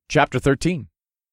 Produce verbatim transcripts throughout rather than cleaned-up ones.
Chapter thirteen.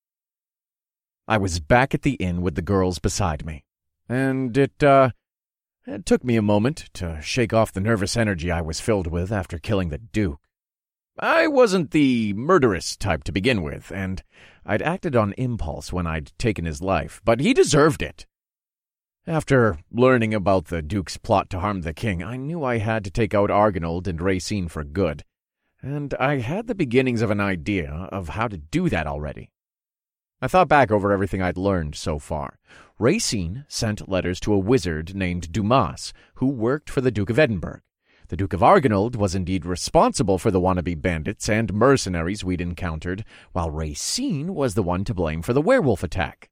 I was back at the inn with the girls beside me, and it, uh, it took me a moment to shake off the nervous energy I was filled with after killing the Duke. I wasn't the murderous type to begin with, and I'd acted on impulse when I'd taken his life, but he deserved it. After learning about the Duke's plot to harm the king, I knew I had to take out Argynald and Racine for good, and I had the beginnings of an idea of how to do that already. I thought back over everything I'd learned so far. Racine sent letters to a wizard named Dumas, who worked for the Duke of Edinburgh. The Duke of Argynald was indeed responsible for the wannabe bandits and mercenaries we'd encountered, while Racine was the one to blame for the werewolf attack.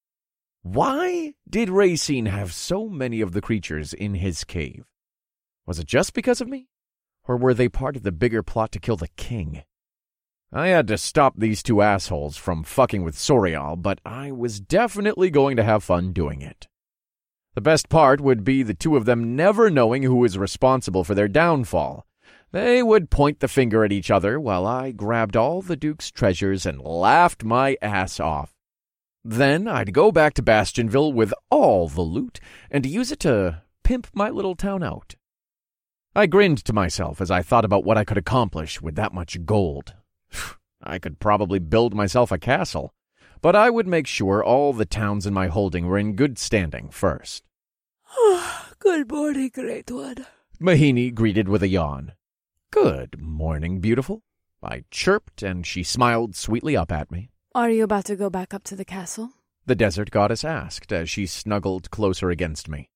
Why did Racine have so many of the creatures in his cave? Was it just because of me? Or were they part of the bigger plot to kill the king? I had to stop these two assholes from fucking with Sorial, but I was definitely going to have fun doing it. The best part would be the two of them never knowing who was responsible for their downfall. They would point the finger at each other while I grabbed all the Duke's treasures and laughed my ass off. Then I'd go back to Bastionville with all the loot and use it to pimp my little town out. I grinned to myself as I thought about what I could accomplish with that much gold. I could probably build myself a castle, but I would make sure all the towns in my holding were in good standing first. Good morning, Great One. Mahini greeted with a yawn. Good morning, beautiful. I chirped, and she smiled sweetly up at me. Are you about to go back up to the castle? The desert goddess asked as she snuggled closer against me.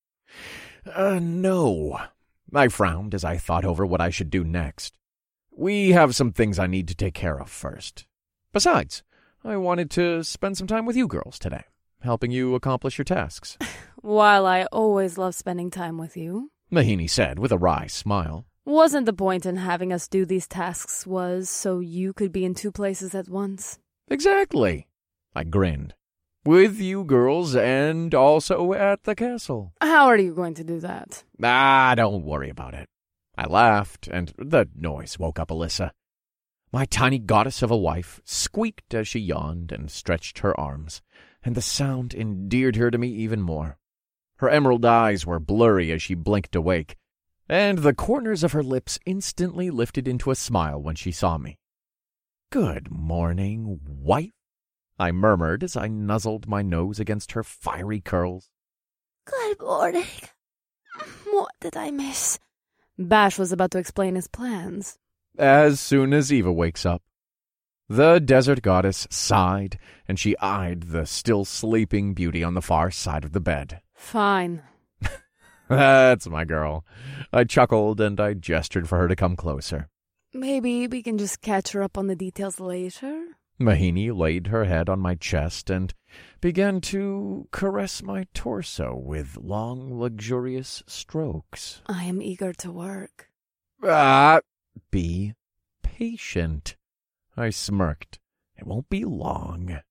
Uh, no. I frowned as I thought over what I should do next. We have some things I need to take care of first. Besides, I wanted to spend some time with you girls today, helping you accomplish your tasks. While I always love spending time with you, Mahini said with a wry smile. Wasn't the point in having us do these tasks was so you could be in two places at once? Exactly. I grinned. With you girls and also at the castle. How are you going to do that? Ah, don't worry about it. I laughed, and the noise woke up Alyssa. My tiny goddess of a wife squeaked as she yawned and stretched her arms, and the sound endeared her to me even more. Her emerald eyes were blurry as she blinked awake, and the corners of her lips instantly lifted into a smile when she saw me. Good morning, wife, I murmured as I nuzzled my nose against her fiery curls. Good morning. What did I miss? Bash was about to explain his plans. As soon as Eva wakes up. The desert goddess sighed, and she eyed the still sleeping beauty on the far side of the bed. Fine. That's my girl. I chuckled, and I gestured for her to come closer. Maybe we can just catch her up on the details later? Mahini laid her head on my chest and began to caress my torso with long, luxurious strokes. I am eager to work. Ah, be patient. I smirked. It won't be long.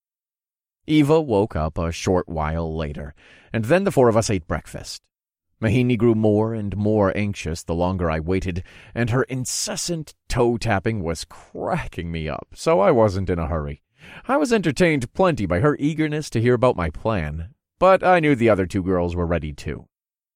Eva woke up a short while later, and then the four of us ate breakfast. Mahini grew more and more anxious the longer I waited, and her incessant toe-tapping was cracking me up, so I wasn't in a hurry. I was entertained plenty by her eagerness to hear about my plan, but I knew the other two girls were ready too.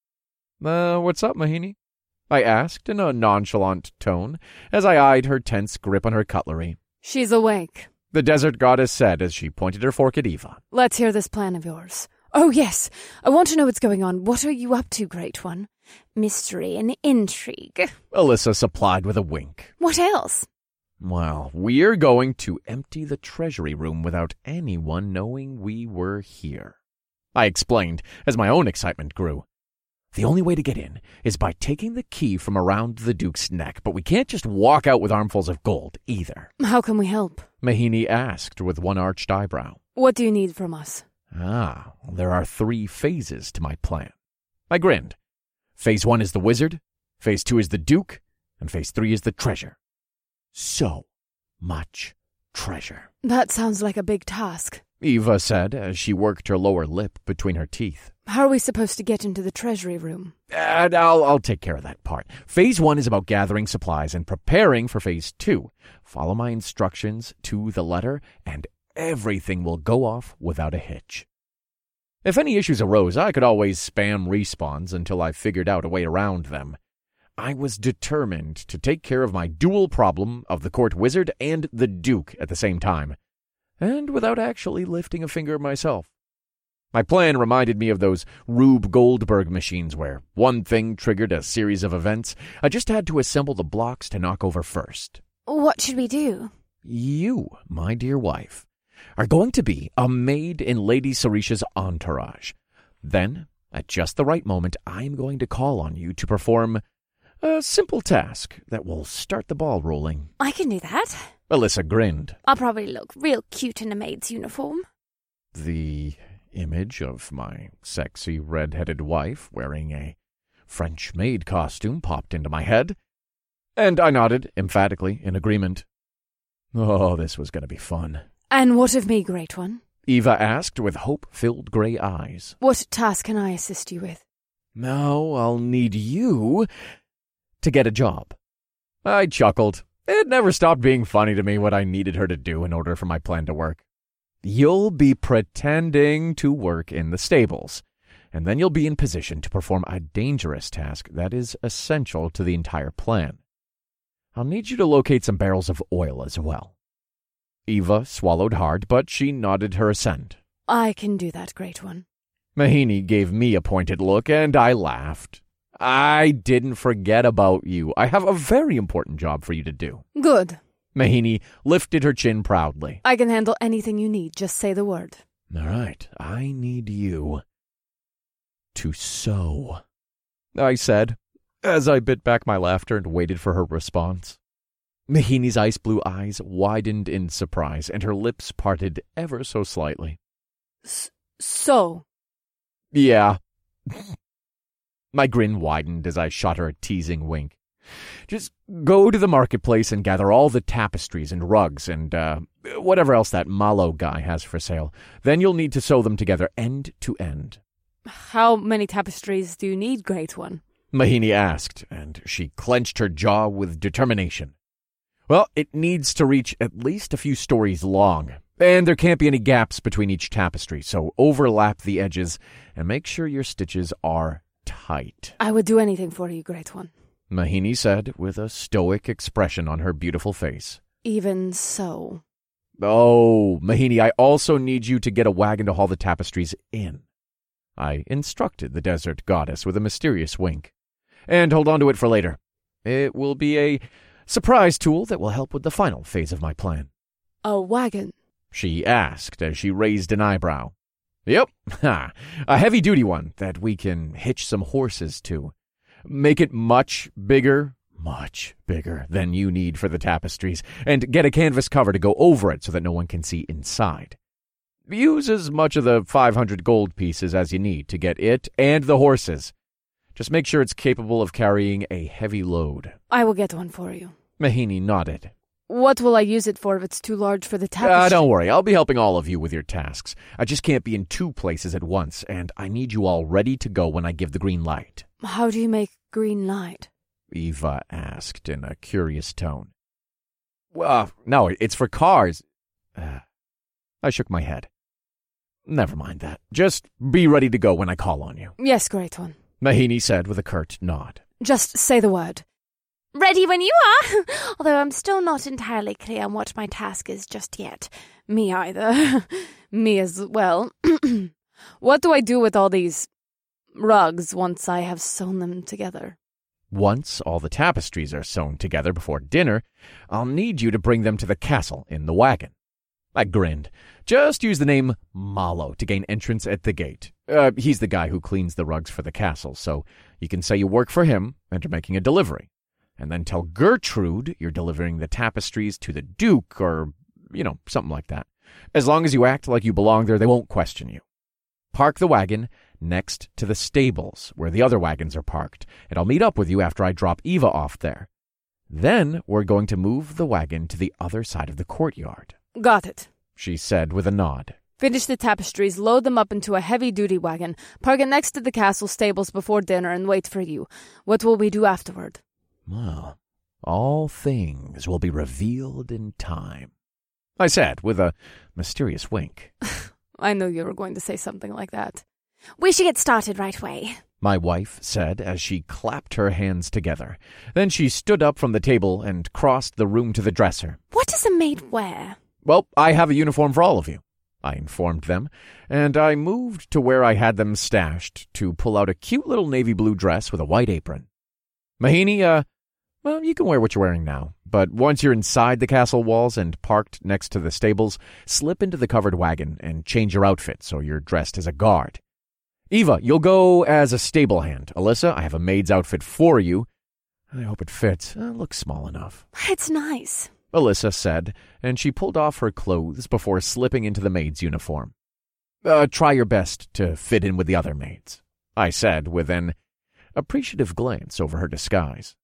Uh, what's up, Mahini? I asked in a nonchalant tone as I eyed her tense grip on her cutlery. She's awake, the desert goddess said as she pointed her fork at Eva. Let's hear this plan of yours. Oh, yes. I want to know what's going on. What are you up to, Great One? Mystery and intrigue. Alyssa supplied with a wink. What else? Well, we're going to empty the treasury room without anyone knowing we were here, I explained as my own excitement grew. The only way to get in is by taking the key from around the Duke's neck, but we can't just walk out with armfuls of gold either. How can we help? Mahini asked with one arched eyebrow. What do you need from us? Ah, there are three phases to my plan. I grinned. Phase one is the wizard, phase two is the Duke, and phase three is the treasure. So much treasure. That sounds like a big task. Eva said as she worked her lower lip between her teeth. How are we supposed to get into the treasury room? And I'll, I'll take care of that part. Phase one is about gathering supplies and preparing for phase two. Follow my instructions to the letter, and everything will go off without a hitch. If any issues arose, I could always spam respawns until I figured out a way around them. I was determined to take care of my dual problem of the court wizard and the Duke at the same time, and without actually lifting a finger myself. My plan reminded me of those Rube Goldberg machines where one thing triggered a series of events. I just had to assemble the blocks to knock over first. What should we do? You, my dear wife, are going to be a maid in Lady Sarisha's entourage. Then, at just the right moment, I'm going to call on you to perform a simple task that will start the ball rolling. I can do that. Alyssa grinned. I'll probably look real cute in a maid's uniform. The image of my sexy red-headed wife wearing a French maid costume popped into my head, and I nodded emphatically in agreement. Oh, this was going to be fun. And what of me, Great One? Eva asked with hope-filled gray eyes. What task can I assist you with? Now I'll need you to get a job. I chuckled. It never stopped being funny to me what I needed her to do in order for my plan to work. You'll be pretending to work in the stables, and then you'll be in position to perform a dangerous task that is essential to the entire plan. I'll need you to locate some barrels of oil as well. Eva swallowed hard, but she nodded her assent. I can do that, Great One. Mahini gave me a pointed look, and I laughed. I didn't forget about you. I have a very important job for you to do. Good. Mahini lifted her chin proudly. I can handle anything you need. Just say the word. All right. I need you to sew, I said, as I bit back my laughter and waited for her response. Mahini's ice blue eyes widened in surprise, and her lips parted ever so slightly. S- so? Yeah. My grin widened as I shot her a teasing wink. Just go to the marketplace and gather all the tapestries and rugs and uh, whatever else that Malo guy has for sale. Then you'll need to sew them together end to end. How many tapestries do you need, Great One? Mahini asked, and she clenched her jaw with determination. Well, it needs to reach at least a few stories long, and there can't be any gaps between each tapestry, so overlap the edges and make sure your stitches are tight. I would do anything for you, Great One. Mahini said with a stoic expression on her beautiful face. Even so. Oh, Mahini, I also need you to get a wagon to haul the tapestries in. I instructed the desert goddess with a mysterious wink. And hold on to it for later. It will be a surprise tool that will help with the final phase of my plan. A wagon? She asked as she raised an eyebrow. Yep, ha, a heavy-duty one that we can hitch some horses to. Make it much bigger, much bigger than you need for the tapestries, and get a canvas cover to go over it so that no one can see inside. Use as much of the five hundred gold pieces as you need to get it and the horses. Just make sure it's capable of carrying a heavy load. I will get one for you. Mahini nodded. What will I use it for if it's too large for the tapestry? Uh, don't worry, I'll be helping all of you with your tasks. I just can't be in two places at once, and I need you all ready to go when I give the green light. How do you make green light? Eva asked in a curious tone. Well, no, it's for cars. Uh, I shook my head. Never mind that. Just be ready to go when I call on you. Yes, Great One. Mahini said with a curt nod. Just say the word. Ready when you are, although I'm still not entirely clear on what my task is just yet. Me either. Me as well. What do I do with all these rugs once I have sewn them together? Once all the tapestries are sewn together before dinner, I'll need you to bring them to the castle in the wagon. I grinned. Just use the name Malo to gain entrance at the gate. Uh, he's the guy who cleans the rugs for the castle, so you can say you work for him and are making a delivery. And then tell Gertrude you're delivering the tapestries to the Duke or, you know, something like that. As long as you act like you belong there, they won't question you. Park the wagon next to the stables where the other wagons are parked, and I'll meet up with you after I drop Eva off there. Then we're going to move the wagon to the other side of the courtyard. Got it, she said with a nod. Finish the tapestries, load them up into a heavy-duty wagon, park it next to the castle stables before dinner, and wait for you. What will we do afterward? Well, all things will be revealed in time, I said with a mysterious wink. I knew you were going to say something like that. We should get started right away, my wife said as she clapped her hands together. Then she stood up from the table and crossed the room to the dresser. What does a maid wear? Well, I have a uniform for all of you, I informed them, and I moved to where I had them stashed to pull out a cute little navy blue dress with a white apron. Mahini, uh, well, you can wear what you're wearing now, but once you're inside the castle walls and parked next to the stables, slip into the covered wagon and change your outfit so you're dressed as a guard. Eva, you'll go as a stable hand. Alyssa, I have a maid's outfit for you. I hope it fits. It looks small enough. It's nice, Alyssa said, and she pulled off her clothes before slipping into the maid's uniform. Uh, try your best to fit in with the other maids, I said with an appreciative glance over her disguise.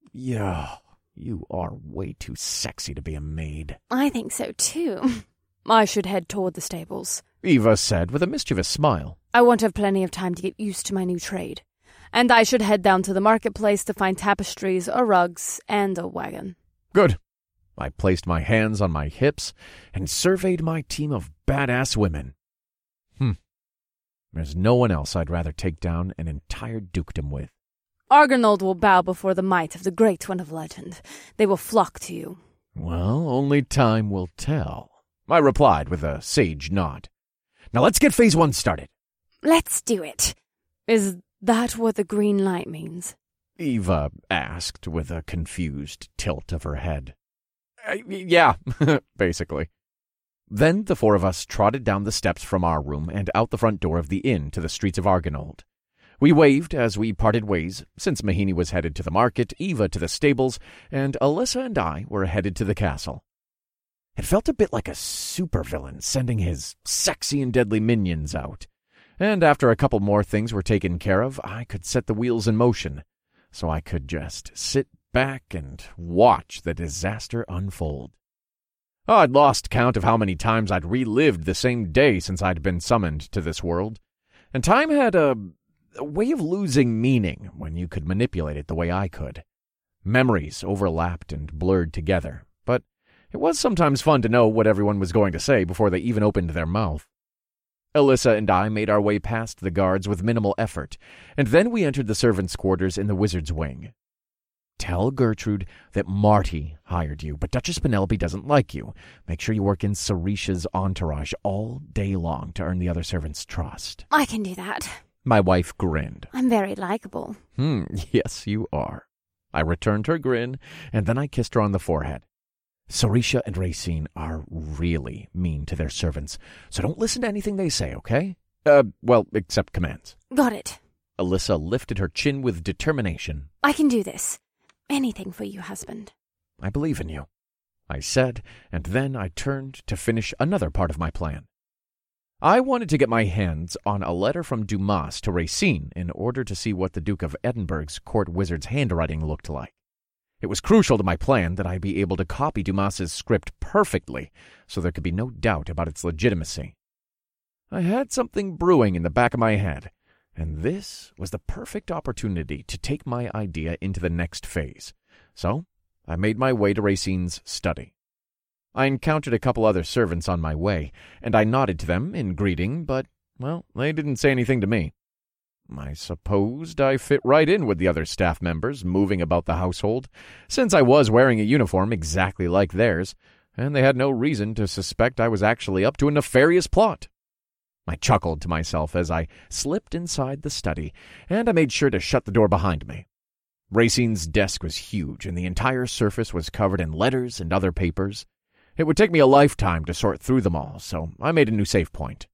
Yeah, you are way too sexy to be a maid. I think so, too. I should head toward the stables, Eva said with a mischievous smile. I won't have plenty of time to get used to my new trade. And I should head down to the marketplace to find tapestries or rugs and a wagon. Good. I placed my hands on my hips and surveyed my team of badass women. Hmm. There's no one else I'd rather take down an entire dukedom with. Argonold will bow before the might of the Great One of Legend. They will flock to you. Well, only time will tell, I replied with a sage nod. Now let's get phase one started. Let's do it. Is that what the green light means? Eva asked with a confused tilt of her head. Uh, yeah, basically. Then the four of us trotted down the steps from our room and out the front door of the inn to the streets of Argonold. We waved as we parted ways, since Mahini was headed to the market, Eva to the stables, and Alyssa and I were headed to the castle. It felt a bit like a supervillain sending his sexy and deadly minions out. And after a couple more things were taken care of, I could set the wheels in motion, so I could just sit back and watch the disaster unfold. Oh, I'd lost count of how many times I'd relived the same day since I'd been summoned to this world, and time had a, a way of losing meaning when you could manipulate it the way I could. Memories overlapped and blurred together, but it was sometimes fun to know what everyone was going to say before they even opened their mouth. Alyssa and I made our way past the guards with minimal effort, and then we entered the servants' quarters in the wizard's wing. Tell Gertrude that Marty hired you, but Duchess Penelope doesn't like you. Make sure you work in Sarisha's entourage all day long to earn the other servants' trust. I can do that. My wife grinned. I'm very likable. Hmm, yes, you are. I returned her grin, and then I kissed her on the forehead. Sarisha and Racine are really mean to their servants, so don't listen to anything they say, okay? Uh, well, except commands. Got it. Alyssa lifted her chin with determination. I can do this. Anything for you, husband. I believe in you, I said, and then I turned to finish another part of my plan. I wanted to get my hands on a letter from Dumas to Racine in order to see what the Duke of Edinburgh's court wizard's handwriting looked like. It was crucial to my plan that I be able to copy Dumas's script perfectly, so there could be no doubt about its legitimacy. I had something brewing in the back of my head, and this was the perfect opportunity to take my idea into the next phase. So I made my way to Racine's study. I encountered a couple other servants on my way, and I nodded to them in greeting, but, well, they didn't say anything to me. I supposed I fit right in with the other staff members moving about the household, since I was wearing a uniform exactly like theirs, and they had no reason to suspect I was actually up to a nefarious plot. I chuckled to myself as I slipped inside the study, and I made sure to shut the door behind me. Racine's desk was huge, and the entire surface was covered in letters and other papers. It would take me a lifetime to sort through them all, so I made a new save point.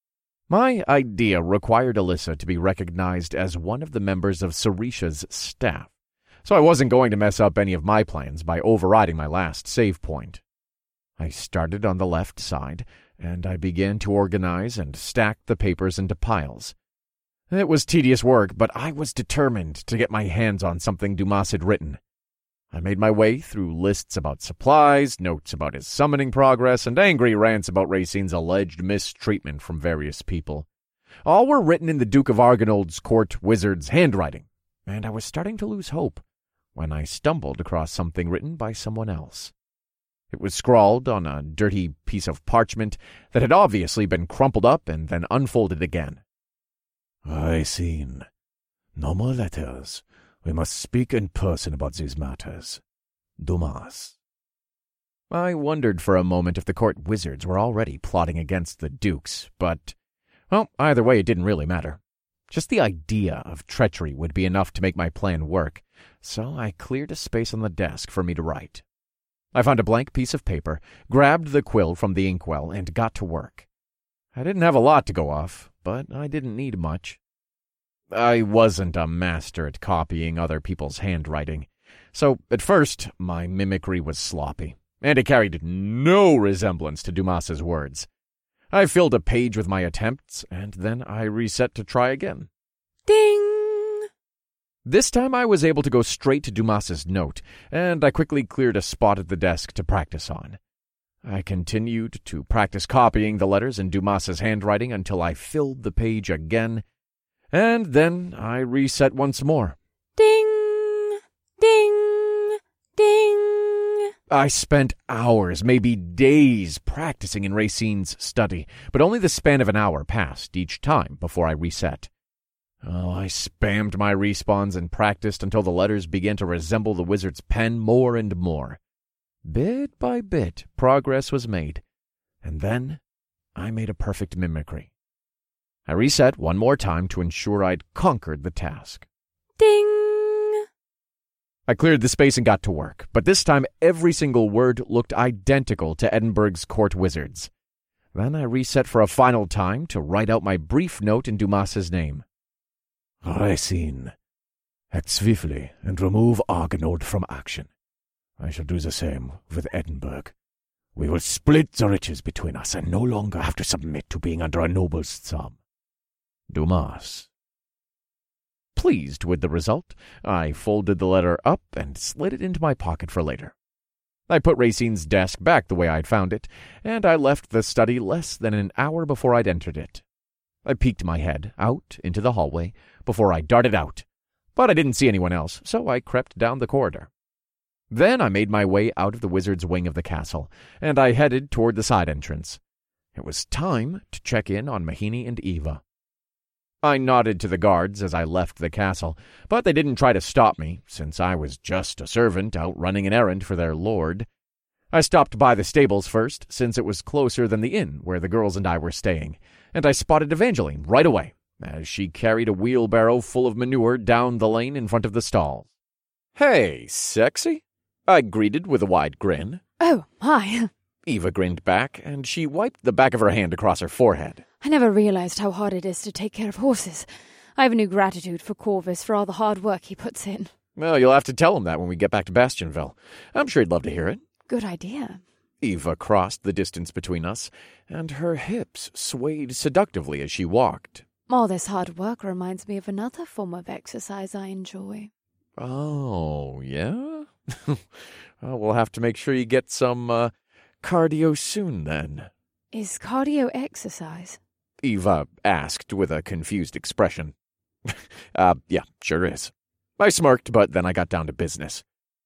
My idea required Alyssa to be recognized as one of the members of Sarisha's staff, so I wasn't going to mess up any of my plans by overriding my last save point. I started on the left side, and I began to organize and stack the papers into piles. It was tedious work, but I was determined to get my hands on something Dumas had written. I made my way through lists about supplies, notes about his summoning progress, and angry rants about Racine's alleged mistreatment from various people. All were written in the Duke of Argenold's court wizard's handwriting, and I was starting to lose hope when I stumbled across something written by someone else. It was scrawled on a dirty piece of parchment that had obviously been crumpled up and then unfolded again. Racine, no more letters. We must speak in person about these matters. Dumas. I wondered for a moment if the court wizards were already plotting against the dukes, but, well, either way it didn't really matter. Just the idea of treachery would be enough to make my plan work, so I cleared a space on the desk for me to write. I found a blank piece of paper, grabbed the quill from the inkwell, and got to work. I didn't have a lot to go off, but I didn't need much. I wasn't a master at copying other people's handwriting, so at first my mimicry was sloppy, and it carried no resemblance to Dumas's words. I filled a page with my attempts, and then I reset to try again. Ding! This time I was able to go straight to Dumas's note, and I quickly cleared a spot at the desk to practice on. I continued to practice copying the letters in Dumas's handwriting until I filled the page again, and then I reset once more. Ding! Ding! Ding! I spent hours, maybe days, practicing in Racine's study, but only the span of an hour passed each time before I reset. Oh, I spammed my respawns and practiced until the letters began to resemble the wizard's pen more and more. Bit by bit, progress was made, and then I made a perfect mimicry. I reset one more time to ensure I'd conquered the task. Ding! I cleared the space and got to work, but this time every single word looked identical to Edinburgh's court wizards. Then I reset for a final time to write out my brief note in Dumas's name. Racine, act swiftly and remove Argenold from action. I shall do the same with Edinburgh. We will split the riches between us and no longer have to submit to being under a noble's thumb. Dumas. Pleased with the result, I folded the letter up and slid it into my pocket for later. I put Racine's desk back the way I'd found it, and I left the study less than an hour before I'd entered it. I peeked my head out into the hallway before I darted out, but I didn't see anyone else, so I crept down the corridor. Then I made my way out of the wizard's wing of the castle, and I headed toward the side entrance. It was time to check in on Mahini and Eva. I nodded to the guards as I left the castle, but they didn't try to stop me, since I was just a servant out running an errand for their lord. I stopped by the stables first, since it was closer than the inn where the girls and I were staying, and I spotted Evangeline right away, as she carried a wheelbarrow full of manure down the lane in front of the stalls. "Hey, sexy," I greeted with a wide grin. Oh, hi. Eva grinned back, and she wiped the back of her hand across her forehead. I never realized how hard it is to take care of horses. I have a new gratitude for Corvus for all the hard work he puts in. Well, you'll have to tell him that when we get back to Bastionville. I'm sure he'd love to hear it. Good idea. Eva crossed the distance between us, and her hips swayed seductively as she walked. All this hard work reminds me of another form of exercise I enjoy. Oh, yeah? Well, we'll have to make sure you get some uh, cardio soon, then. Is cardio exercise? Eva asked with a confused expression. uh, yeah, sure is. I smirked, but then I got down to business.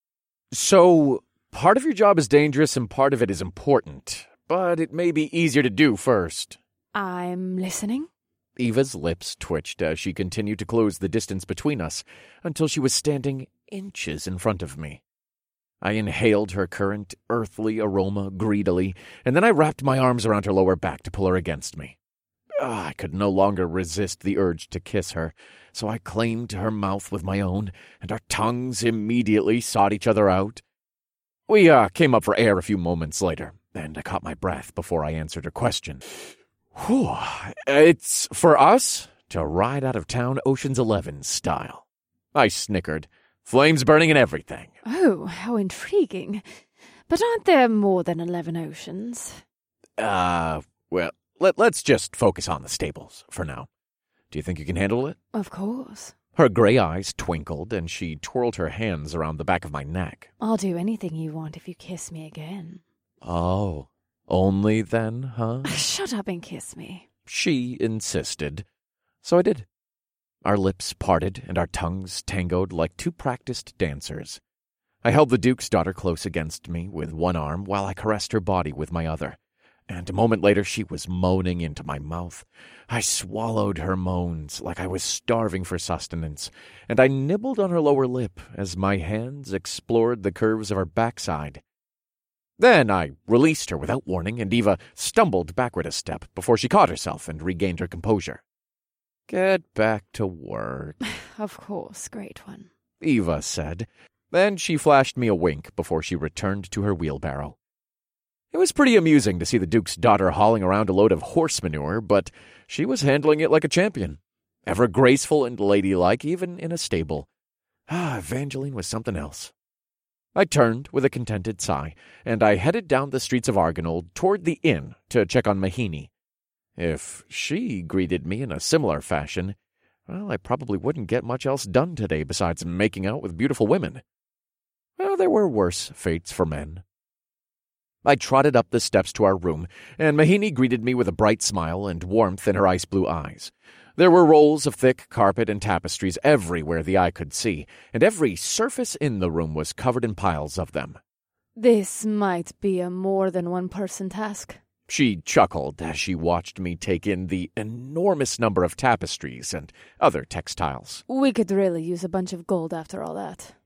So, part of your job is dangerous and part of it is important, but it may be easier to do first. I'm listening. Eva's lips twitched as she continued to close the distance between us until she was standing inches in front of me. I inhaled her current, earthly aroma greedily, and then I wrapped my arms around her lower back to pull her against me. Ah, I could no longer resist the urge to kiss her, so I claimed her mouth with my own, and our tongues immediately sought each other out. We uh, came up for air a few moments later, and I caught my breath before I answered her question. Whew, it's for us to ride out of town Ocean's Eleven style. I snickered. Flames burning and everything. Oh, how intriguing. But aren't there more than eleven oceans? Uh, well, let, let's just focus on the stables for now. Do you think you can handle it? Of course. Her gray eyes twinkled, and she twirled her hands around the back of my neck. I'll do anything you want if you kiss me again. Oh, only then, huh? Shut up and kiss me. She insisted. So I did. Our lips parted, and our tongues tangoed like two practiced dancers. I held the Duke's daughter close against me with one arm while I caressed her body with my other. And a moment later she was moaning into my mouth. I swallowed her moans like I was starving for sustenance, and I nibbled on her lower lip as my hands explored the curves of her backside. Then I released her without warning, and Eva stumbled backward a step before she caught herself and regained her composure. "Get back to work." Of course, great one, Eva said. Then she flashed me a wink before she returned to her wheelbarrow. It was pretty amusing to see the Duke's daughter hauling around a load of horse manure, but she was handling it like a champion. Ever graceful and ladylike, even in a stable. Ah, Evangeline was something else. I turned with a contented sigh, and I headed down the streets of Argonauld toward the inn to check on Mahini. If she greeted me in a similar fashion, well, I probably wouldn't get much else done today besides making out with beautiful women. Well, there were worse fates for men. I trotted up the steps to our room, and Mahini greeted me with a bright smile and warmth in her ice-blue eyes. There were rolls of thick carpet and tapestries everywhere the eye could see, and every surface in the room was covered in piles of them. This might be a more than one-person task. She chuckled as she watched me take in the enormous number of tapestries and other textiles. We could really use a bunch of gold after all that.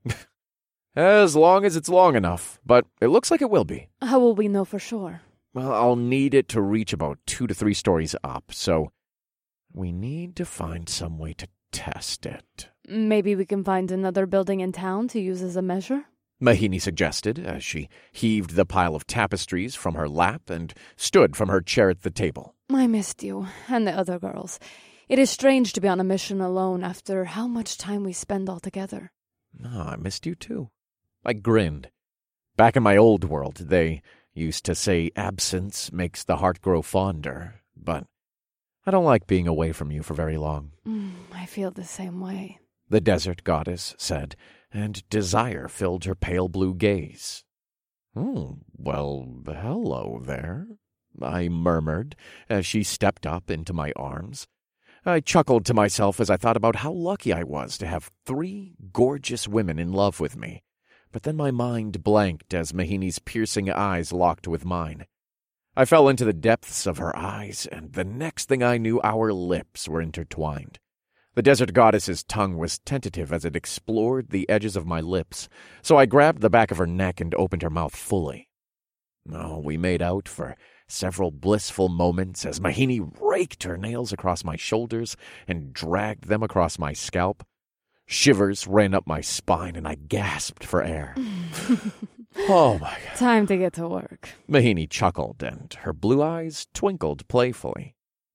As long as it's long enough, but it looks like it will be. How will we know for sure? Well, I'll need it to reach about two to three stories up, so we need to find some way to test it. Maybe we can find another building in town to use as a measure? Mahini suggested, as she heaved the pile of tapestries from her lap and stood from her chair at the table. I missed you, and the other girls. It is strange to be on a mission alone after how much time we spend all together. Oh, I missed you too. I grinned. Back in my old world, they used to say absence makes the heart grow fonder, but I don't like being away from you for very long. Mm, I feel the same way, the desert goddess said, and desire filled her pale blue gaze. Oh, well, hello there, I murmured as she stepped up into my arms. I chuckled to myself as I thought about how lucky I was to have three gorgeous women in love with me. But then my mind blanked as Mahini's piercing eyes locked with mine. I fell into the depths of her eyes, and the next thing I knew, our lips were intertwined. The desert goddess's tongue was tentative as it explored the edges of my lips, so I grabbed the back of her neck and opened her mouth fully. Oh, we made out for several blissful moments as Mahini raked her nails across my shoulders and dragged them across my scalp. Shivers ran up my spine, and I gasped for air. Oh, my God. Time to get to work. Mahini chuckled, and her blue eyes twinkled playfully.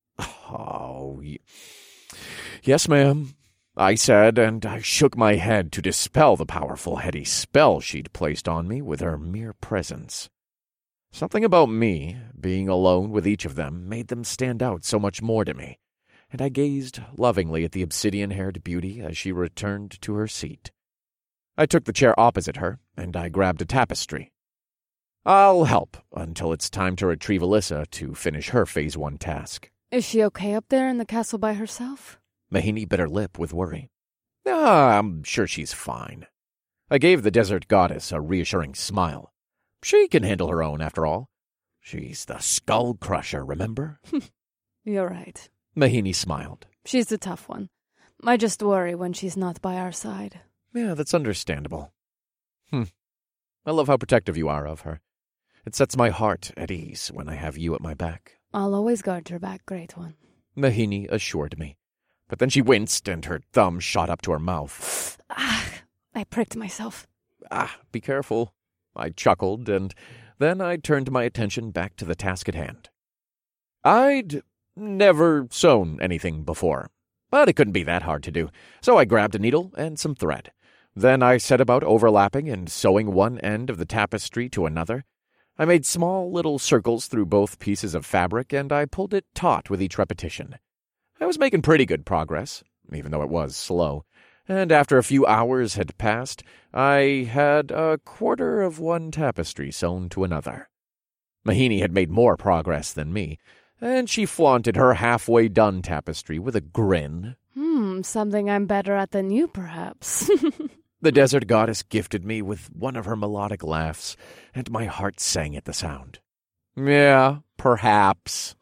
Oh, y- yes, ma'am, I said, and I shook my head to dispel the powerful, heady spell she'd placed on me with her mere presence. Something about me, being alone with each of them, made them stand out so much more to me, and I gazed lovingly at the obsidian-haired beauty as she returned to her seat. I took the chair opposite her, and I grabbed a tapestry. I'll help until it's time to retrieve Alyssa to finish her Phase One task. Is she okay up there in the castle by herself? Mahini bit her lip with worry. Ah, I'm sure she's fine. I gave the desert goddess a reassuring smile. She can handle her own, after all. She's the Skull Crusher, remember? You're right. Mahini smiled. She's the tough one. I just worry when she's not by our side. Yeah, that's understandable. Hmm. I love how protective you are of her. It sets my heart at ease when I have you at my back. I'll always guard your back, great one, Mahini assured me. But then she winced and her thumb shot up to her mouth. Ah, I pricked myself. Ah, be careful. I chuckled, and then I turned my attention back to the task at hand. I'd never sewn anything before, but it couldn't be that hard to do, so I grabbed a needle and some thread. Then I set about overlapping and sewing one end of the tapestry to another. I made small little circles through both pieces of fabric, and I pulled it taut with each repetition. I was making pretty good progress, even though it was slow, and after a few hours had passed, I had a quarter of one tapestry sewn to another. Mahini had made more progress than me, and she flaunted her halfway done tapestry with a grin. Hmm, something I'm better at than you, perhaps. The desert goddess gifted me with one of her melodic laughs, and my heart sang at the sound. Yeah, perhaps.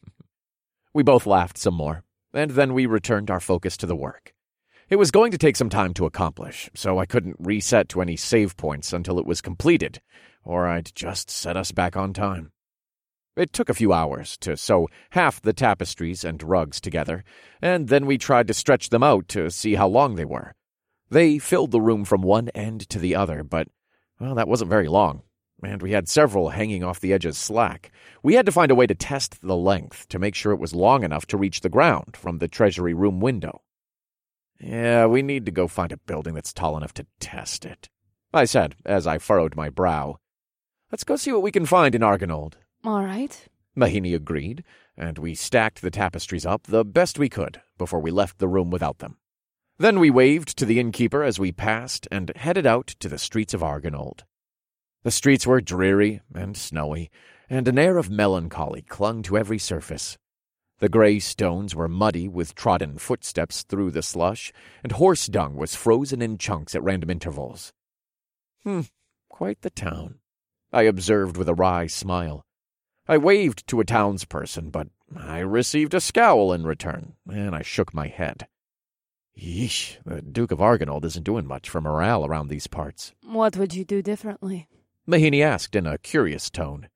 We both laughed some more, and then we returned our focus to the work. It was going to take some time to accomplish, so I couldn't reset to any save points until it was completed, or I'd just set us back on time. It took a few hours to sew half the tapestries and rugs together, and then we tried to stretch them out to see how long they were. They filled the room from one end to the other, but, well, that wasn't very long, and we had several hanging off the edges slack. We had to find a way to test the length to make sure it was long enough to reach the ground from the treasury room window. Yeah, we need to go find a building that's tall enough to test it, I said as I furrowed my brow. Let's go see what we can find in Argonauld. All right. Mahini agreed, and we stacked the tapestries up the best we could before we left the room without them. Then we waved to the innkeeper as we passed and headed out to the streets of Argonauld. The streets were dreary and snowy, and an air of melancholy clung to every surface. The grey stones were muddy with trodden footsteps through the slush, and horse dung was frozen in chunks at random intervals. Hmm, quite the town, I observed with a wry smile. I waved to a townsperson, but I received a scowl in return, and I shook my head. Yeesh, the Duke of Argonauld isn't doing much for morale around these parts. What would you do differently? Mahini asked in a curious tone.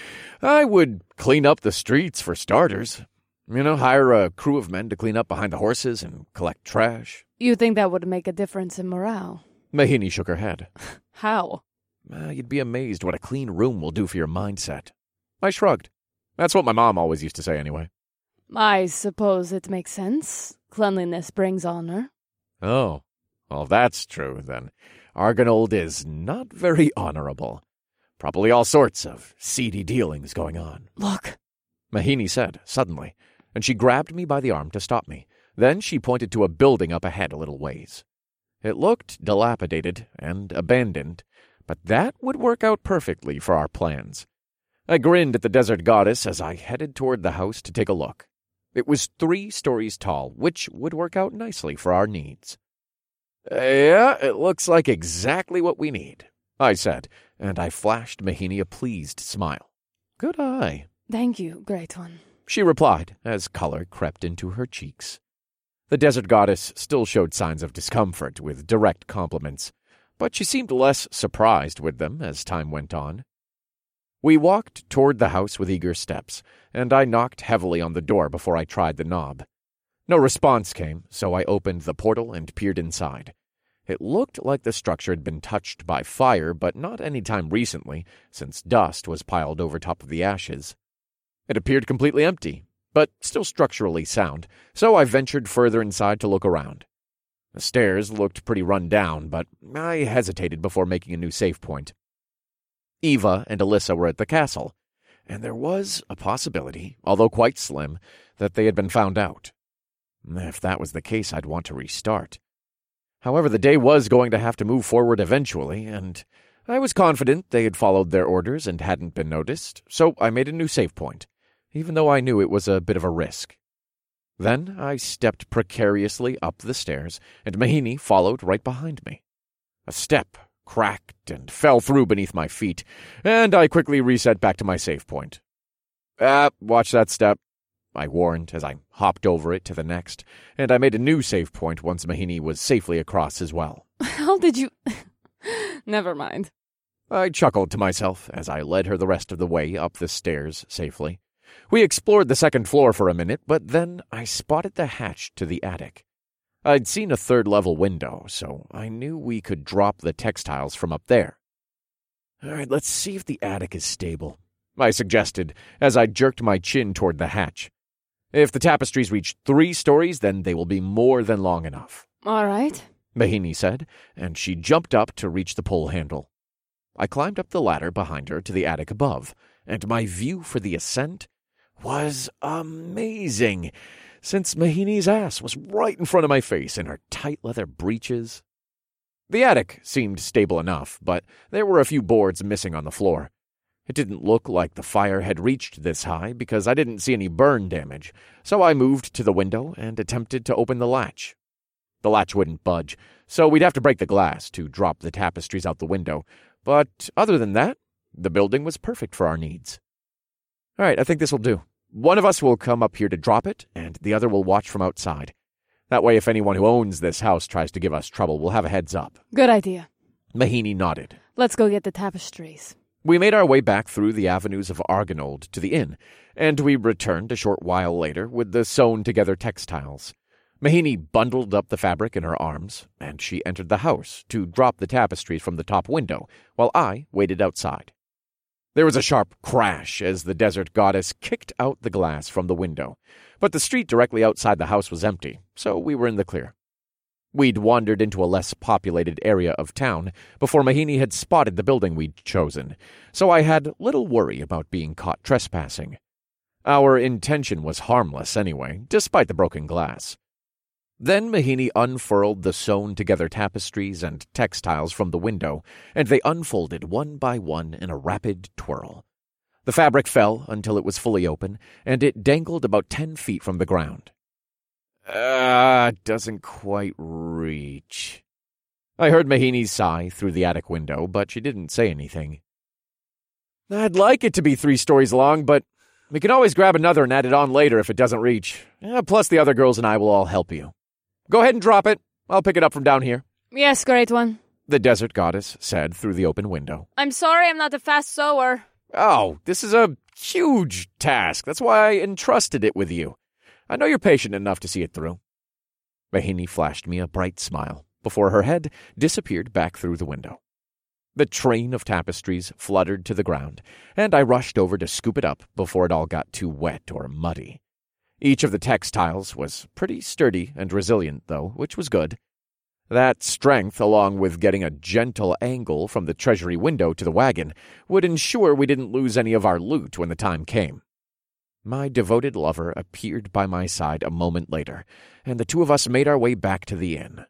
I would clean up the streets, for starters. You know, hire a crew of men to clean up behind the horses and collect trash. You think that would make a difference in morale? Mahini shook her head. How? Uh, you'd be amazed what a clean room will do for your mindset. I shrugged. That's what my mom always used to say anyway. I suppose it makes sense. Cleanliness brings honor. Oh, well, if that's true, then Argonauld is not very honorable. Probably all sorts of seedy dealings going on. Look, Mahini said, suddenly, and she grabbed me by the arm to stop me. Then she pointed to a building up ahead a little ways. It looked dilapidated and abandoned, but that would work out perfectly for our plans. I grinned at the desert goddess as I headed toward the house to take a look. It was three stories tall, which would work out nicely for our needs. Uh, yeah, it looks like exactly what we need, I said, and I flashed Mahini a pleased smile. Good eye. Thank you, great one, she replied as color crept into her cheeks. The desert goddess still showed signs of discomfort with direct compliments, but she seemed less surprised with them as time went on. We walked toward the house with eager steps, and I knocked heavily on the door before I tried the knob. No response came, so I opened the portal and peered inside. It looked like the structure had been touched by fire, but not any time recently, since dust was piled over top of the ashes. It appeared completely empty, but still structurally sound, so I ventured further inside to look around. The stairs looked pretty run down, but I hesitated before making a new save point. Eva and Alyssa were at the castle, and there was a possibility, although quite slim, that they had been found out. If that was the case, I'd want to restart. However, the day was going to have to move forward eventually, and I was confident they had followed their orders and hadn't been noticed, so I made a new save point, even though I knew it was a bit of a risk. Then I stepped precariously up the stairs, and Mahini followed right behind me. A step cracked and fell through beneath my feet, and I quickly reset back to my save point. Ah, watch that step, I warned as I hopped over it to the next, and I made a new save point once Mahini was safely across as well. How did you... Never mind. I chuckled to myself as I led her the rest of the way up the stairs safely. We explored the second floor for a minute, but then I spotted the hatch to the attic. I'd seen a third-level window, so I knew we could drop the textiles from up there. All right, let's see if the attic is stable, I suggested as I jerked my chin toward the hatch. If the tapestries reach three stories, then they will be more than long enough. All right, Mahini said, and she jumped up to reach the pole handle. I climbed up the ladder behind her to the attic above, and my view for the ascent was amazing. since Mahini's ass was right in front of my face in her tight leather breeches. The attic seemed stable enough, but there were a few boards missing on the floor. It didn't look like the fire had reached this high because I didn't see any burn damage, so I moved to the window and attempted to open the latch. The latch wouldn't budge, so we'd have to break the glass to drop the tapestries out the window, but other than that, the building was perfect for our needs. All right, I think this will do. One of us will come up here to drop it, and the other will watch from outside. That way, if anyone who owns this house tries to give us trouble, we'll have a heads up. Good idea. Mahini nodded. Let's go get the tapestries. We made our way back through the avenues of Argonold to the inn, and we returned a short while later with the sewn-together textiles. Mahini bundled up the fabric in her arms, and she entered the house to drop the tapestries from the top window, while I waited outside. There was a sharp crash as the desert goddess kicked out the glass from the window, but the street directly outside the house was empty, so we were in the clear. We'd wandered into a less populated area of town before Mahini had spotted the building we'd chosen, so I had little worry about being caught trespassing. Our intention was harmless anyway, despite the broken glass. Then Mahini unfurled the sewn-together tapestries and textiles from the window, and they unfolded one by one in a rapid twirl. The fabric fell until it was fully open, and it dangled about ten feet from the ground. Ah, uh, doesn't quite reach. I heard Mahini sigh through the attic window, but she didn't say anything. I'd like it to be three stories long, but we can always grab another and add it on later if it doesn't reach. Uh, plus the other girls and I will all help you. Go ahead and drop it. I'll pick it up from down here. Yes, great one, the desert goddess said through the open window. I'm sorry I'm not a fast sewer. Oh, this is a huge task. That's why I entrusted it with you. I know you're patient enough to see it through. Mahini flashed me a bright smile before her head disappeared back through the window. The train of tapestries fluttered to the ground, and I rushed over to scoop it up before it all got too wet or muddy. Each of the textiles was pretty sturdy and resilient, though, which was good. That strength, along with getting a gentle angle from the treasury window to the wagon, would ensure we didn't lose any of our loot when the time came. My devoted lover appeared by my side a moment later, and the two of us made our way back to the inn.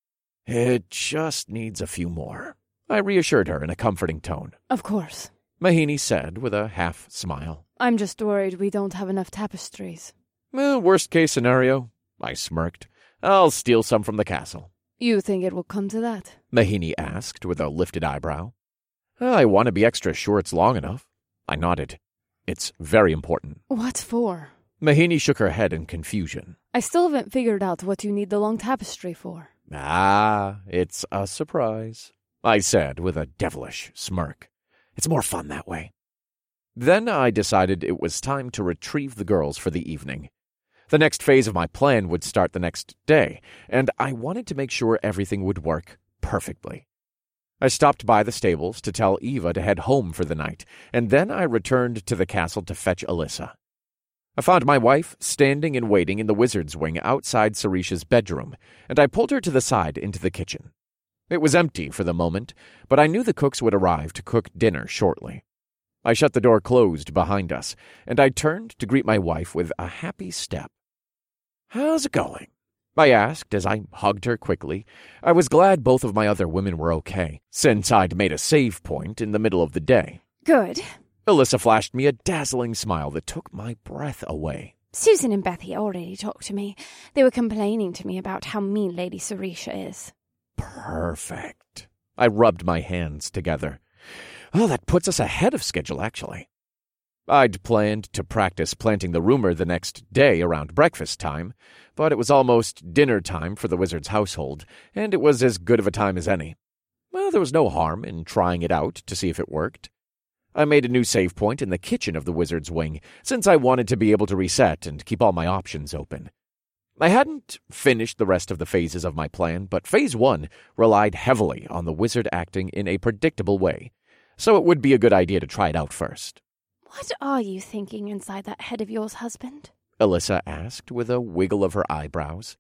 It just needs a few more, I reassured her in a comforting tone. Of course, Mahini said with a half smile. I'm just worried we don't have enough tapestries. Well, worst case scenario, I smirked. I'll steal some from the castle. You think it will come to that? Mahini asked with a lifted eyebrow. I want to be extra sure it's long enough. I nodded. It's very important. What for? Mahini shook her head in confusion. I still haven't figured out what you need the long tapestry for. Ah, it's a surprise, I said with a devilish smirk. It's more fun that way. Then I decided it was time to retrieve the girls for the evening. The next phase of my plan would start the next day, and I wanted to make sure everything would work perfectly. I stopped by the stables to tell Eva to head home for the night, and then I returned to the castle to fetch Alyssa. I found my wife standing and waiting in the wizard's wing outside Sarisha's bedroom, and I pulled her to the side into the kitchen. It was empty for the moment, but I knew the cooks would arrive to cook dinner shortly. I shut the door closed behind us, and I turned to greet my wife with a happy step. How's it going? I asked as I hugged her quickly. I was glad both of my other women were okay, since I'd made a save point in the middle of the day. Good. Alyssa flashed me a dazzling smile that took my breath away. Susan and Bethy already talked to me. They were complaining to me about how mean Lady Sarisha is. Perfect. I rubbed my hands together. Oh, that puts us ahead of schedule, actually. I'd planned to practice planting the rumor the next day around breakfast time, but it was almost dinner time for the wizard's household, and it was as good of a time as any. Well, there was no harm in trying it out to see if it worked. I made a new save point in the kitchen of the wizard's wing, since I wanted to be able to reset and keep all my options open. I hadn't finished the rest of the phases of my plan, but phase one relied heavily on the wizard acting in a predictable way, so it would be a good idea to try it out first. What are you thinking inside that head of yours, husband? Alyssa asked with a wiggle of her eyebrows.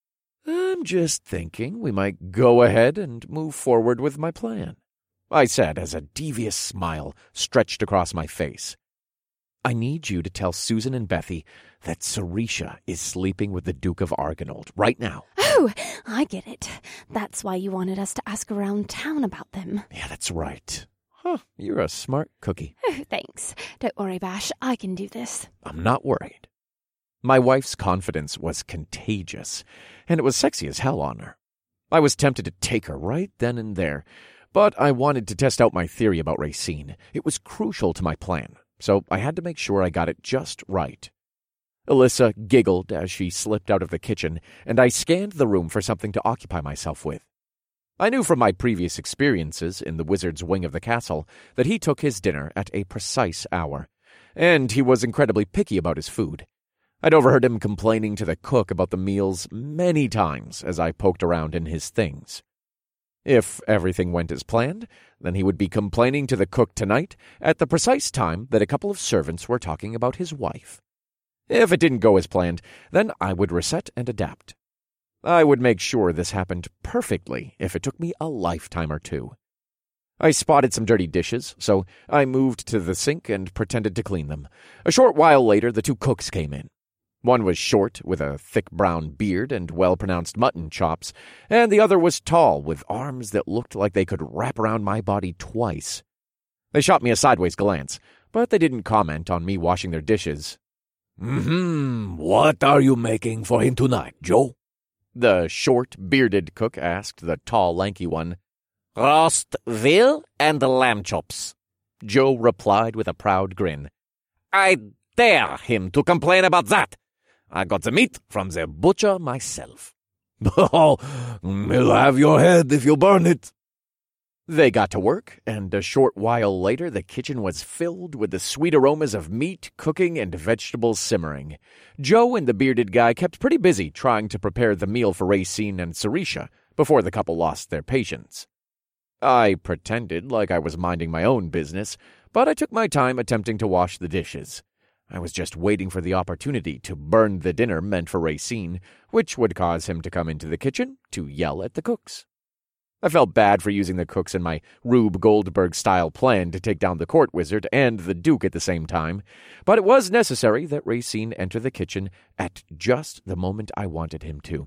I'm just thinking we might go ahead and move forward with my plan, I said as a devious smile stretched across my face. I need you to tell Susan and Bethy that Sarisha is sleeping with the Duke of Argenold right now. Oh, I get it. That's why you wanted us to ask around town about them. Yeah, that's right. Huh, you're a smart cookie. Oh, thanks. Don't worry, Bash. I can do this. I'm not worried. My wife's confidence was contagious, and it was sexy as hell on her. I was tempted to take her right then and there, but I wanted to test out my theory about Racine. It was crucial to my plan, so I had to make sure I got it just right. Alyssa giggled as she slipped out of the kitchen, and I scanned the room for something to occupy myself with. I knew from my previous experiences in the wizard's wing of the castle that he took his dinner at a precise hour, and he was incredibly picky about his food. I'd overheard him complaining to the cook about the meals many times as I poked around in his things. If everything went as planned, then he would be complaining to the cook tonight at the precise time that a couple of servants were talking about his wife. If it didn't go as planned, then I would reset and adapt. I would make sure this happened perfectly if it took me a lifetime or two. I spotted some dirty dishes, so I moved to the sink and pretended to clean them. A short while later, the two cooks came in. One was short, with a thick brown beard and well-pronounced mutton chops, and the other was tall, with arms that looked like they could wrap around my body twice. They shot me a sideways glance, but they didn't comment on me washing their dishes. Mm-hmm. What are you making for him tonight, Joe? The short, bearded cook asked the tall, lanky one. Roast veal and lamb chops, Joe replied with a proud grin. I dare him to complain about that. I got the meat from the butcher myself. Oh, he'll have your head if you burn it. They got to work, and a short while later the kitchen was filled with the sweet aromas of meat cooking and vegetables simmering. Joe and the bearded guy kept pretty busy trying to prepare the meal for Racine and Sarisha before the couple lost their patience. I pretended like I was minding my own business, but I took my time attempting to wash the dishes. I was just waiting for the opportunity to burn the dinner meant for Racine, which would cause him to come into the kitchen to yell at the cooks. I felt bad for using the cooks in my Rube Goldberg-style plan to take down the court wizard and the Duke at the same time, but it was necessary that Racine enter the kitchen at just the moment I wanted him to.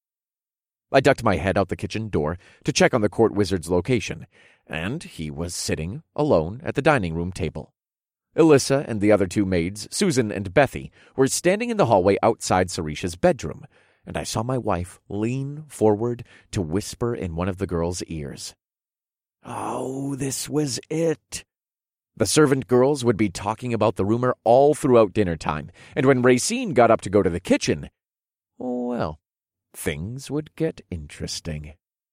I ducked my head out the kitchen door to check on the court wizard's location, and he was sitting alone at the dining room table. Alyssa and the other two maids, Susan and Bethy, were standing in the hallway outside Sarisha's bedroom, and I saw my wife lean forward to whisper in one of the girls' ears. Oh, this was it. The servant girls would be talking about the rumor all throughout dinner time, and when Racine got up to go to the kitchen, well, things would get interesting.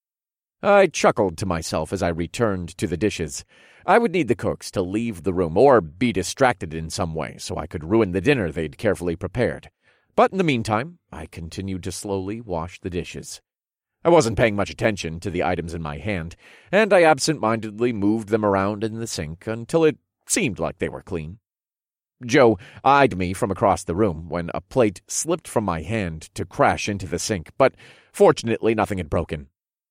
I chuckled to myself as I returned to the dishes. I would need the cooks to leave the room or be distracted in some way so I could ruin the dinner they'd carefully prepared. But in the meantime, I continued to slowly wash the dishes. I wasn't paying much attention to the items in my hand, and I absent-mindedly moved them around in the sink until it seemed like they were clean. Joe eyed me from across the room when a plate slipped from my hand to crash into the sink, but fortunately nothing had broken.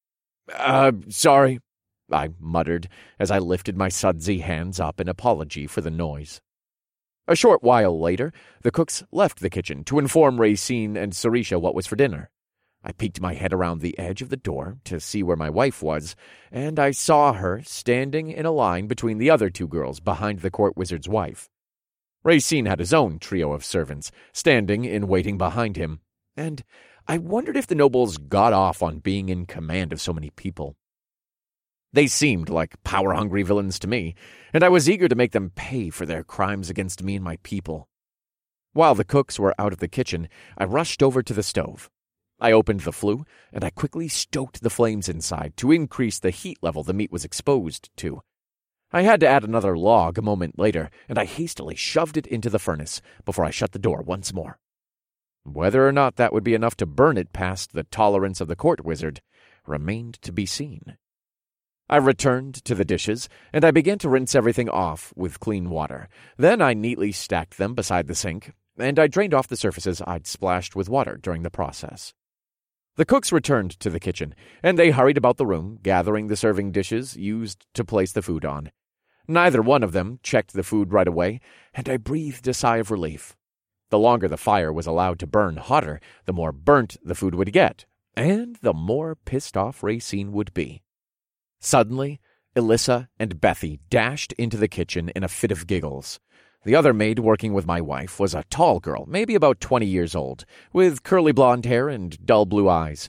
Uh, sorry, I muttered as I lifted my sudsy hands up in apology for the noise. A short while later, the cooks left the kitchen to inform Racine and Sarisha what was for dinner. I peeked my head around the edge of the door to see where my wife was, and I saw her standing in a line between the other two girls behind the court wizard's wife. Racine had his own trio of servants, standing in waiting behind him, and I wondered if the nobles got off on being in command of so many people. They seemed like power-hungry villains to me, and I was eager to make them pay for their crimes against me and my people. While the cooks were out of the kitchen, I rushed over to the stove. I opened the flue, and I quickly stoked the flames inside to increase the heat level the meat was exposed to. I had to add another log a moment later, and I hastily shoved it into the furnace before I shut the door once more. Whether or not that would be enough to burn it past the tolerance of the court wizard remained to be seen. I returned to the dishes, and I began to rinse everything off with clean water. Then I neatly stacked them beside the sink, and I drained off the surfaces I'd splashed with water during the process. The cooks returned to the kitchen, and they hurried about the room, gathering the serving dishes used to place the food on. Neither one of them checked the food right away, and I breathed a sigh of relief. The longer the fire was allowed to burn hotter, the more burnt the food would get, and the more pissed off Racine would be. Suddenly, Alyssa and Bethy dashed into the kitchen in a fit of giggles. The other maid working with my wife was a tall girl, maybe about twenty years old, with curly blonde hair and dull blue eyes.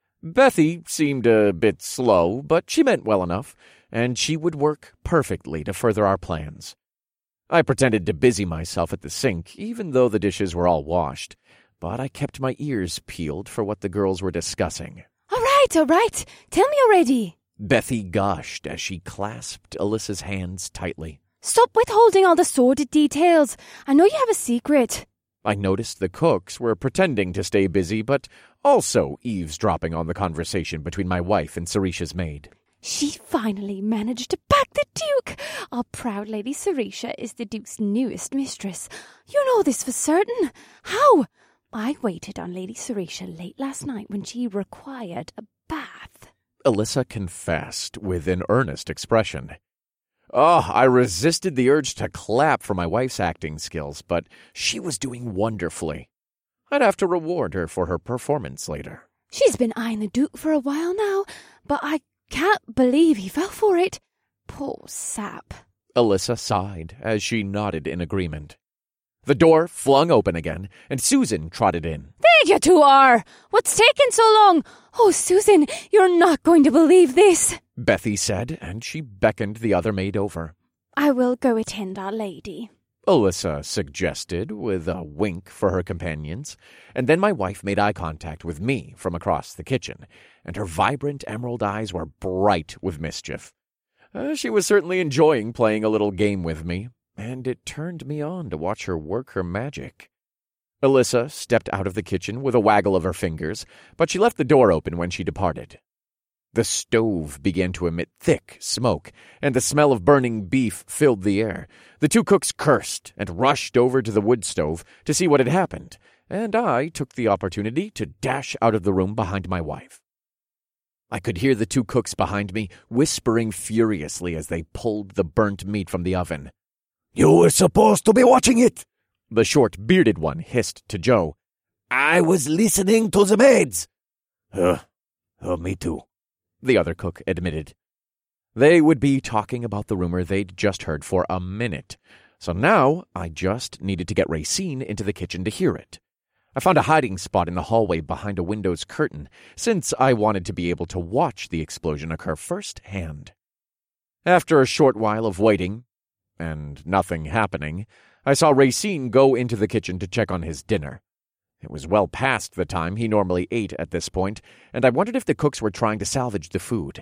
Bethy seemed a bit slow, but she meant well enough, and she would work perfectly to further our plans. I pretended to busy myself at the sink, even though the dishes were all washed, but I kept my ears peeled for what the girls were discussing. All right, all right. Tell me already. Bethy gushed as she clasped Alyssa's hands tightly. Stop withholding all the sordid details. I know you have a secret. I noticed the cooks were pretending to stay busy, but also eavesdropping on the conversation between my wife and Sarisha's maid. She finally managed to back the Duke. Our proud Lady Sarisha is the Duke's newest mistress. You know this for certain. How? I waited on Lady Sarisha late last night when she required a bath. Alyssa confessed with an earnest expression. Oh, I resisted the urge to clap for my wife's acting skills, but she was doing wonderfully. I'd have to reward her for her performance later. She's been eyeing the Duke for a while now, but I can't believe he fell for it. Poor sap. Alyssa sighed as she nodded in agreement. The door flung open again, and Susan trotted in. There you two are! What's taken so long? Oh, Susan, you're not going to believe this, Bethy said, and she beckoned the other maid over. I will go attend our lady, Alyssa suggested, with a wink for her companions, and then my wife made eye contact with me from across the kitchen, and her vibrant emerald eyes were bright with mischief. Uh, she was certainly enjoying playing a little game with me, and it turned me on to watch her work her magic. Alyssa stepped out of the kitchen with a waggle of her fingers, but she left the door open when she departed. The stove began to emit thick smoke, and the smell of burning beef filled the air. The two cooks cursed and rushed over to the wood stove to see what had happened, and I took the opportunity to dash out of the room behind my wife. I could hear the two cooks behind me whispering furiously as they pulled the burnt meat from the oven. You were supposed to be watching it, the short, bearded one hissed to Joe. I was listening to the maids. Uh, uh, me too, the other cook admitted. They would be talking about the rumor they'd just heard for a minute, so now I just needed to get Racine into the kitchen to hear it. I found a hiding spot in the hallway behind a window's curtain, since I wanted to be able to watch the explosion occur firsthand. After a short while of waiting, and nothing happening, I saw Racine go into the kitchen to check on his dinner. It was well past the time he normally ate at this point, and I wondered if the cooks were trying to salvage the food.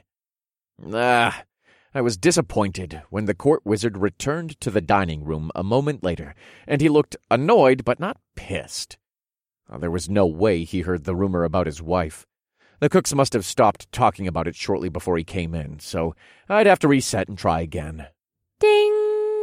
Ah, I was disappointed when the court wizard returned to the dining room a moment later, and he looked annoyed but not pissed. Oh, there was no way he heard the rumor about his wife. The cooks must have stopped talking about it shortly before he came in, so I'd have to reset and try again. Ding!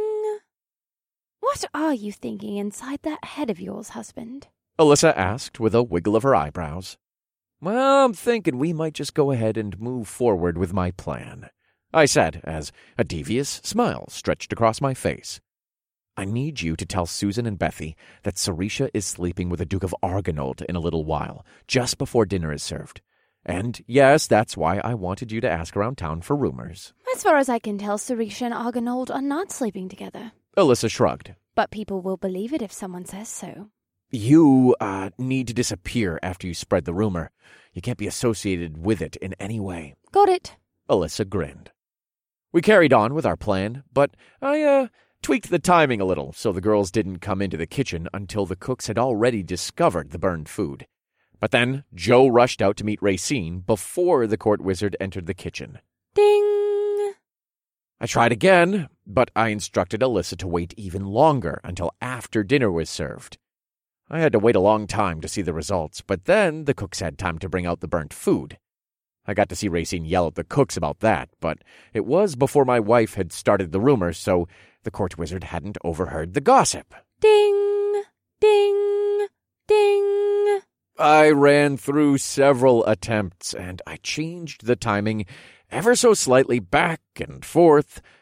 What are you thinking inside that head of yours, husband? Alyssa asked with a wiggle of her eyebrows. Well, I'm thinking we might just go ahead and move forward with my plan, I said as a devious smile stretched across my face. I need you to tell Susan and Bethy that Sarisha is sleeping with the Duke of Argenold in a little while, just before dinner is served. And yes, that's why I wanted you to ask around town for rumors. As far as I can tell, Sarisha and Argenold are not sleeping together. Alyssa shrugged. But people will believe it if someone says so. You, uh, need to disappear after you spread the rumor. You can't be associated with it in any way. Got it. Alyssa grinned. We carried on with our plan, but I, uh, tweaked the timing a little so the girls didn't come into the kitchen until the cooks had already discovered the burned food. But then Joe rushed out to meet Racine before the court wizard entered the kitchen. Ding! I tried again, but I instructed Alyssa to wait even longer until after dinner was served. I had to wait a long time to see the results, but then the cooks had time to bring out the burnt food. I got to see Racine yell at the cooks about that, but it was before my wife had started the rumor, so the court wizard hadn't overheard the gossip. Ding! Ding! Ding! I ran through several attempts, and I changed the timing ever so slightly back and forth,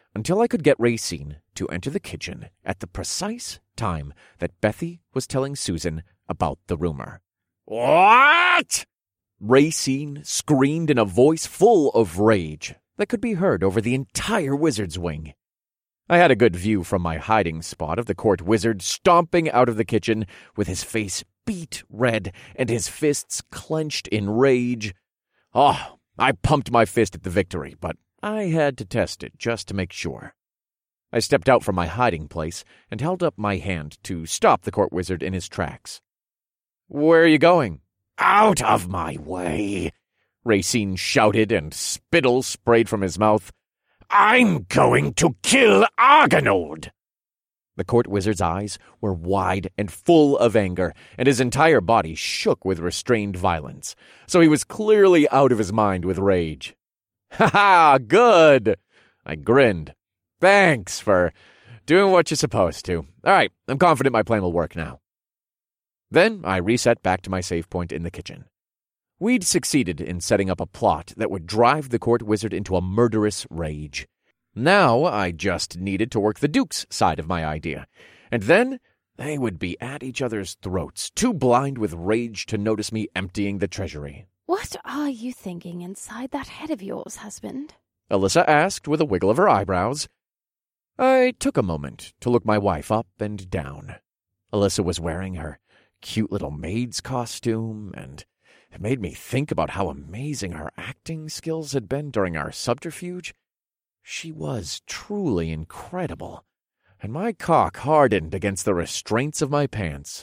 until I could get Racine to enter the kitchen at the precise time that Bethy was telling Susan about the rumor. What? Racine screamed in a voice full of rage that could be heard over the entire wizard's wing. I had a good view from my hiding spot of the court wizard stomping out of the kitchen with his face beet red and his fists clenched in rage. Oh, I pumped my fist at the victory, but I had to test it just to make sure. I stepped out from my hiding place and held up my hand to stop the court wizard in his tracks. "Where are you going?" "Out of my way!" Racine shouted, and spittle sprayed from his mouth. "I'm going to kill Argonaud!" The court wizard's eyes were wide and full of anger, and his entire body shook with restrained violence, so he was clearly out of his mind with rage. "Ha ha! Good!" I grinned. "Thanks for doing what you're supposed to. All right, I'm confident my plan will work now." Then I reset back to my save point in the kitchen. We'd succeeded in setting up a plot that would drive the court wizard into a murderous rage. Now I just needed to work the Duke's side of my idea, and then they would be at each other's throats, too blind with rage to notice me emptying the treasury. What are you thinking inside that head of yours, husband? Alyssa asked with a wiggle of her eyebrows. I took a moment to look my wife up and down. Alyssa was wearing her cute little maid's costume, and it made me think about how amazing her acting skills had been during our subterfuge. She was truly incredible, and my cock hardened against the restraints of my pants.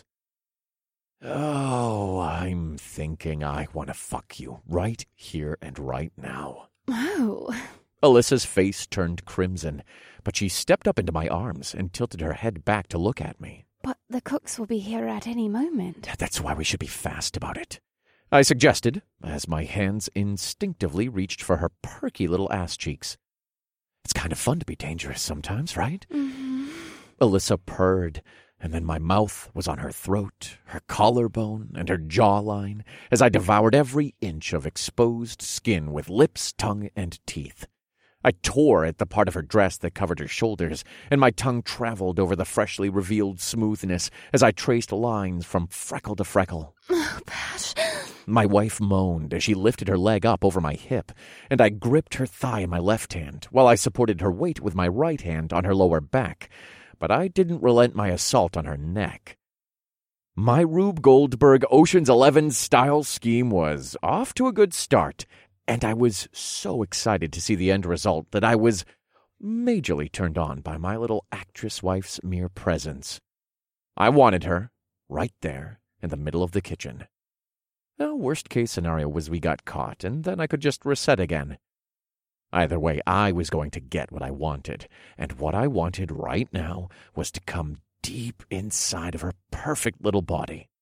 Oh, I'm thinking I want to fuck you right here and right now. Oh. Alyssa's face turned crimson, but she stepped up into my arms and tilted her head back to look at me. But the cooks will be here at any moment. That's why we should be fast about it, I suggested, as my hands instinctively reached for her perky little ass cheeks. It's kind of fun to be dangerous sometimes, right? Mm-hmm. Alyssa purred, and then my mouth was on her throat, her collarbone, and her jawline, as I devoured every inch of exposed skin with lips, tongue, and teeth. I tore at the part of her dress that covered her shoulders, and my tongue traveled over the freshly revealed smoothness as I traced lines from freckle to freckle. Oh, Pat. My wife moaned as she lifted her leg up over my hip, and I gripped her thigh in my left hand while I supported her weight with my right hand on her lower back, but I didn't relent my assault on her neck. My Rube Goldberg Ocean's Eleven style scheme was off to a good start, and I was so excited to see the end result that I was majorly turned on by my little actress wife's mere presence. I wanted her right there in the middle of the kitchen. The worst-case scenario was we got caught, and then I could just reset again. Either way, I was going to get what I wanted, and what I wanted right now was to come deep inside of her perfect little body.